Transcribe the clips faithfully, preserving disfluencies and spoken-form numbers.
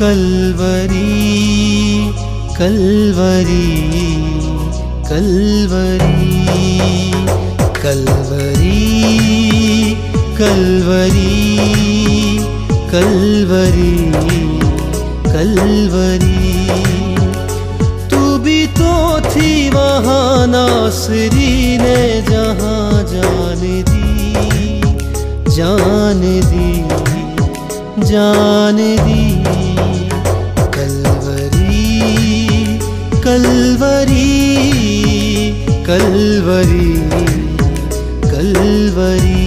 Calvary Calvary Calvary Calvary Calvary Calvary Calvary. तू भी तो थी वहाँ नासरी ने जहाँ जान दी जान दी जान दी। Calvary Calvary Calvary Calvary.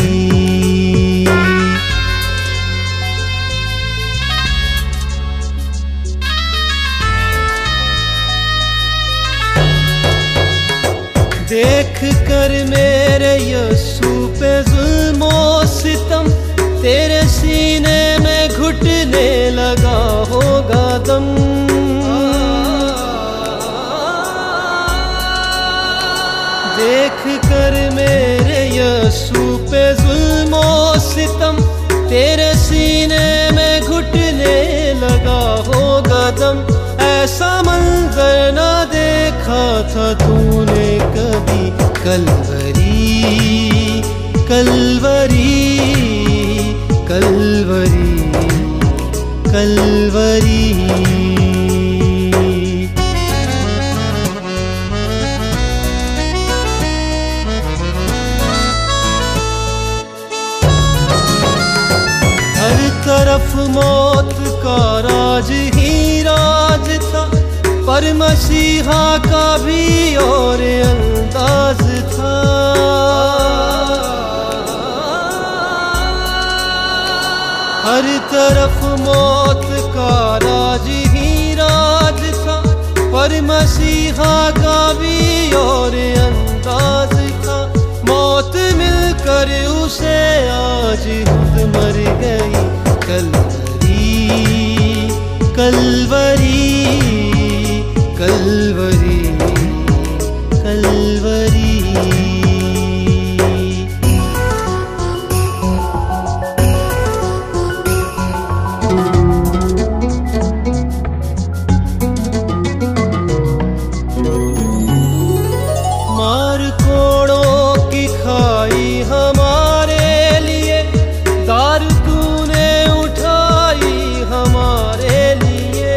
देख कर मेरे यीशु पे जुल्मो सितम, तेरे सीने में घुटने लगा होगा दम। देख कर मेरे यीशु पे जुल्मो सितम, तेरे सीने में घुटने लगा होगा दम। ऐसा मंजर ना देखा था तूने कभी। Calvary Calvary Calvary Calvary. हर तरफ मौत का राज ही राज था, पर मसीहा का भी और अंदाज था। हर तरफ मौत का राज ही राज था, पर मसीहा का भी और अंदाज था। मौत मिलकर उसे आज खुद मर गई। Calvary Calvary Calvary Calvary. मार कोड़ों की खाई हमारे लिए, दार तूने उठाई हमारे लिए।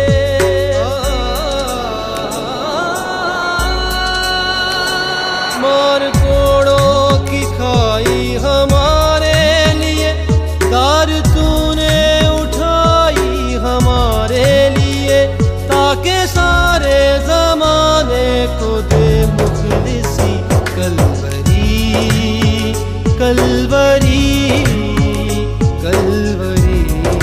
मार कोड़ों की खाई हमारे लिए, दार तूने उठाई हमारे लिए। ताकि सारे जमाने को दे मुखलिसी। Calvary Calvary Calvary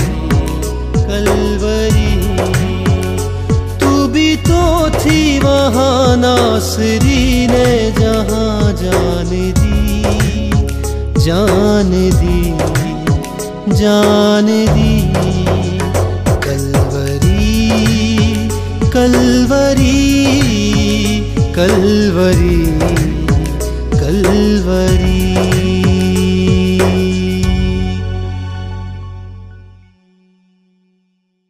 Calvary. तू भी तो थी वहाँ नासरी ने जहाँ जान दी जान दी जान दी। Calvary Calvary Calvary Calvary.